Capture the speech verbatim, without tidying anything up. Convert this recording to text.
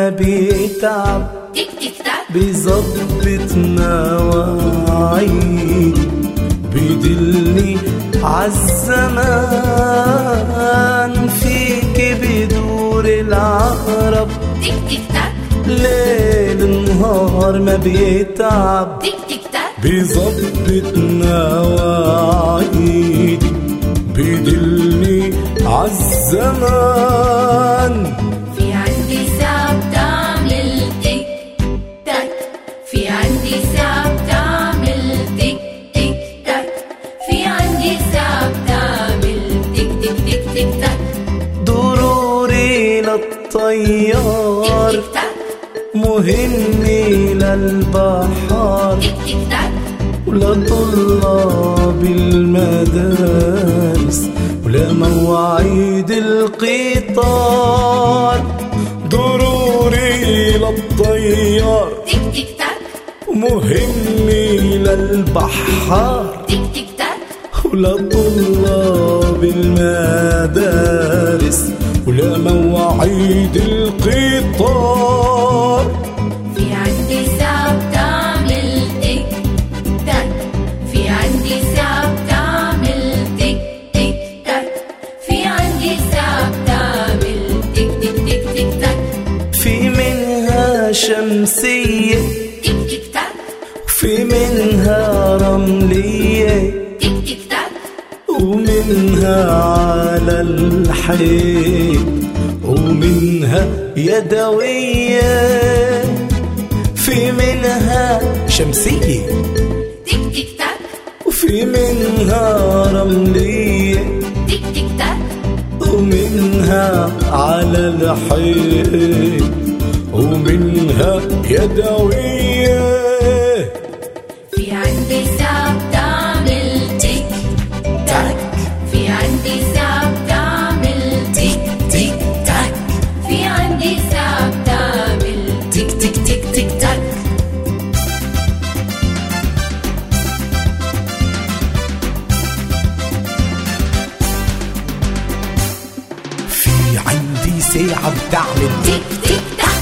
ما بيتعب تك تك تك بيظبط مواعيد، بيدلني عالزمان، فيك بيدور العقرب تك تك تك ليل نهار ما بيتعب تك تك تك بيظبط مواعيدي، بيدلني عالزمان. في عندي ساعة بتعمل تك تك، في عندي ساعة بتعمل تك تك تك، في عندي ساعة بتعمل تك تك تك تك تك. ضروري للطيار تك تك تك مهمي للبحر تك تك تك ولطلاب المدارس ولمواعيد القطار. ضروري للطيار تك تك تك مهمي للبحر تك تك تك ولطلاب المدارس ولمواعيد القطار. في عندي ساعة بتعمل تك تك، في عندي ساعة بتعمل تك تك تك، في عندي ساعة بتعمل تك تك تك تك تك. في منها شمسية تك تك تك في منها رملية تك تك تك ومنها على الحيط ومنها يدوية. في منها شمسية تك تك تك وفي منها رملية تك تك تك ومنها على الحيط ومنها يدوية. في عندي ساعة بتعمل تك تك، في عندي ساعة بتعمل تك تك تك، في عندي ساعة بتعمل تك تك تك تك تك. في عندي ساعة بتعمل تك تك تك